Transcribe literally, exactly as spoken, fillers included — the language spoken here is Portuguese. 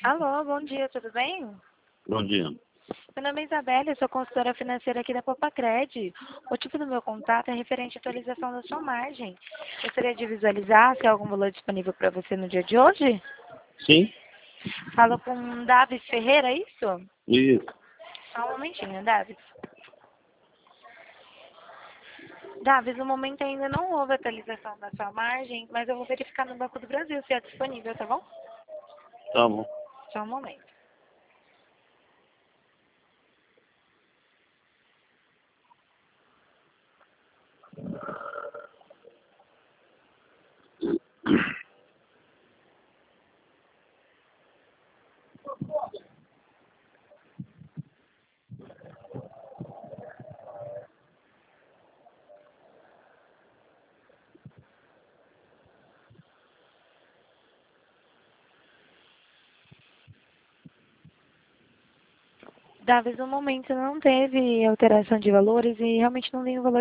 Alô, bom dia, tudo bem? Bom dia. Meu nome é Isabela, eu sou consultora financeira aqui da Popacred. O tipo do meu contato é referente à atualização da sua margem. Gostaria de visualizar se há algum valor disponível para você no dia de hoje? Sim? Falo com Davis Ferreira, é isso? Isso. Só um momentinho, Davis. Davis, no momento ainda não houve atualização da sua margem, mas eu vou verificar no Banco do Brasil se é disponível, tá bom? Tá bom. Só um momento. Davis, no momento não teve alteração de valores e realmente não tem o valor